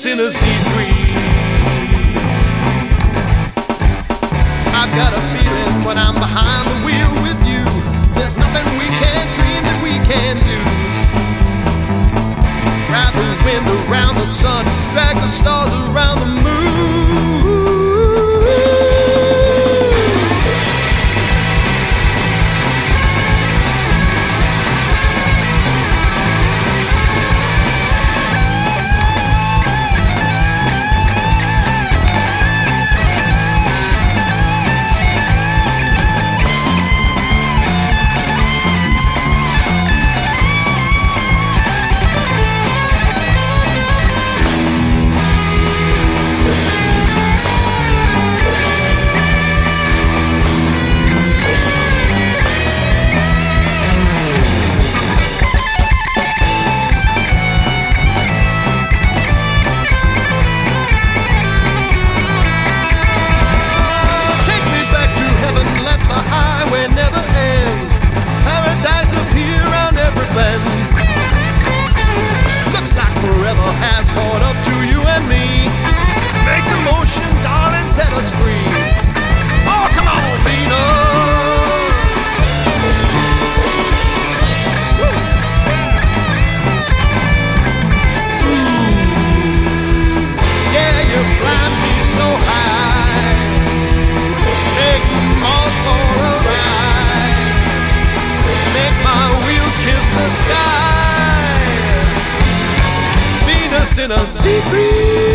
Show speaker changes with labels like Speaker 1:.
Speaker 1: Venus in a Z3. I've got a feeling when I'm behind the wheel with you, there's nothing we can't dream that we can do. Ride the wind around the sun, drag the stars around the moon. Has caught up to you and me. Make the motion, darling, set us free. Oh, come on, Venus. Yeah, you fly me so high. Take Mars for a ride. Make my wheels kiss the sky. In a Z3.